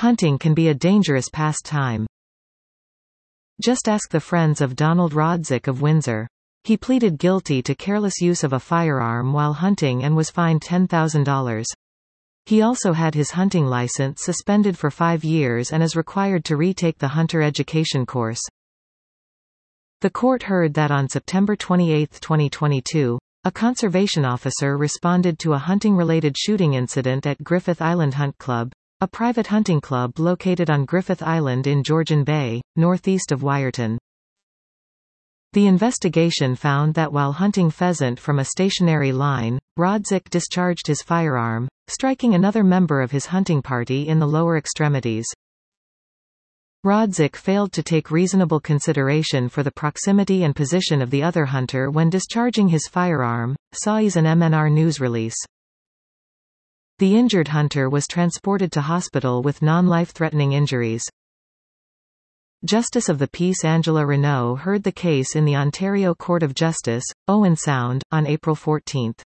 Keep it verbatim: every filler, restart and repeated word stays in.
Hunting can be a dangerous pastime. Just ask the friends of Donald Rodzik of Windsor. He pleaded guilty to careless use of a firearm while hunting and was fined ten thousand dollars. He also had his hunting license suspended for five years and is required to retake the hunter education course. The court heard that on September twenty-eighth twenty twenty-two, a conservation officer responded to a hunting-related shooting incident at Griffith Island Hunt Club, a private hunting club located on Griffith Island in Georgian Bay, northeast of Wyerton. The investigation found that while hunting pheasant from a stationary line, Rodzik discharged his firearm, striking another member of his hunting party in the lower extremities. Rodzik failed to take reasonable consideration for the proximity and position of the other hunter when discharging his firearm, says an M N R news release. The injured hunter was transported to hospital with non-life-threatening injuries. Justice of the Peace Angela Renault heard the case in the Ontario Court of Justice, Owen Sound, on April fourteenth.